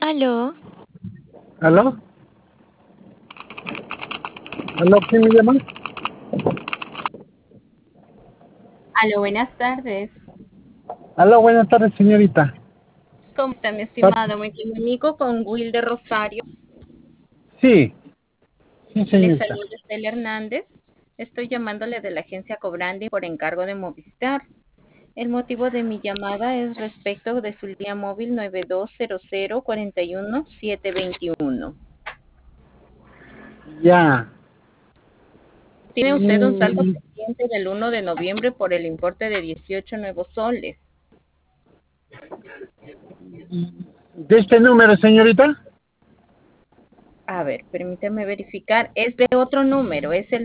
Aló, ¿Aló? ¿Aló? ¿Quién me llama? Aló, buenas tardes. Aló, buenas tardes, señorita. ¿Cómo está mi Pa- estimado? Me comunico con Will de Rosario. Sí, sí, Le señorita. saluda Estela Hernández. Estoy llamándole de la agencia Cobrandi por encargo de Movistar. El motivo de mi llamada es respecto de su línea móvil 9200 41721. Ya. Tiene usted un saldo Mm, pendiente del 1 de noviembre por el importe de 18 nuevos soles. ¿De este número, señorita? A ver, permítame verificar. Es de otro número, es el